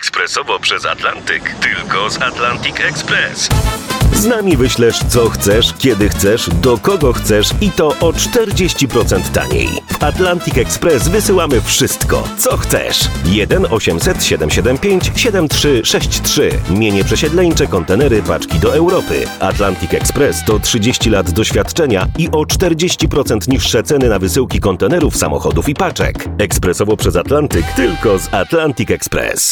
ekspresowo przez Atlantyk. Tylko z Atlantic Express. Z nami wyślesz co chcesz, kiedy chcesz, do kogo chcesz i to o 40% taniej. W Atlantic Express wysyłamy wszystko, co chcesz. 1 800 775 7363. Mienie przesiedleńcze, kontenery, paczki do Europy. Atlantic Express to 30 lat doświadczenia i o 40% niższe ceny na wysyłki kontenerów, samochodów i paczek. Ekspresowo przez Atlantyk, tylko z Atlantic Express.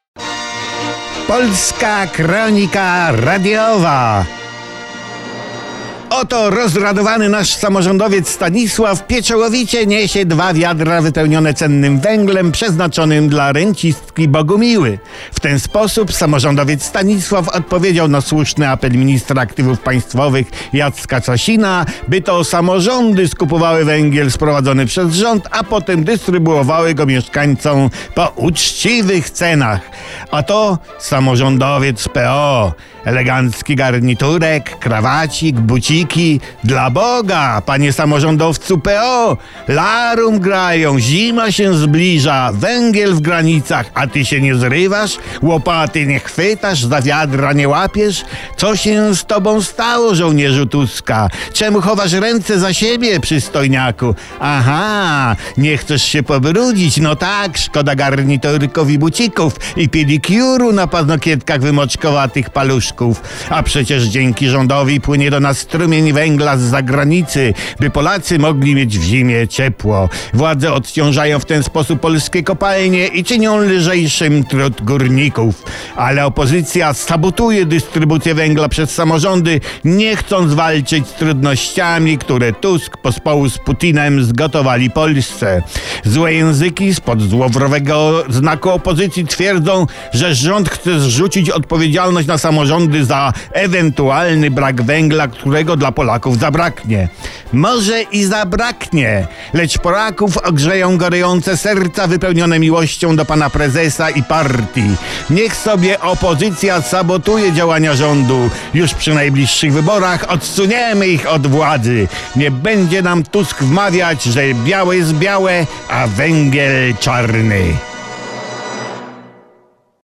Polska Kronika Radiowa. Oto rozradowany nasz samorządowiec Stanisław pieczołowicie niesie 2 wiadra wypełnione cennym węglem przeznaczonym dla rencistki Bogumiły. W ten sposób samorządowiec Stanisław odpowiedział na słuszny apel ministra aktywów państwowych Jacka Sasina, by to samorządy skupowały węgiel sprowadzony przez rząd, a potem dystrybuowały go mieszkańcom po uczciwych cenach. A to samorządowiec PO. Elegancki garniturek, krawacik, buciki. Dla Boga, panie samorządowcu PO! Larum grają, zima się zbliża, węgiel w granicach, a ty się nie zrywasz? Łopaty nie chwytasz, za wiadra nie łapiesz? Co się z tobą stało, żołnierzu Tuska? Czemu chowasz ręce za siebie, przystojniaku? Aha, nie chcesz się pobrudzić? No tak, szkoda garniturków i bucików i pedikuru na paznokietkach wymoczkowatych paluszków. A przecież dzięki rządowi płynie do nas strumień węgla z zagranicy, by Polacy mogli mieć w zimie ciepło. Władze odciążają w ten sposób polskie kopalnie i czynią lżejszym trud górników. Ale opozycja sabotuje dystrybucję węgla przez samorządy, nie chcąc walczyć z trudnościami, które Tusk pospołu z Putinem zgotowali Polsce. Złe języki spod złowrowego znaku opozycji twierdzą, że rząd chce zrzucić odpowiedzialność na samorządy za ewentualny brak węgla, którego dla Polaków zabraknie. Może i zabraknie, lecz Polaków ogrzeją gorejące serca wypełnione miłością do pana prezesa i partii. Niech sobie opozycja sabotuje działania rządu. Już przy najbliższych wyborach odsuniemy ich od władzy. Nie będzie nam Tusk wmawiać, że białe jest białe, a węgiel czarny.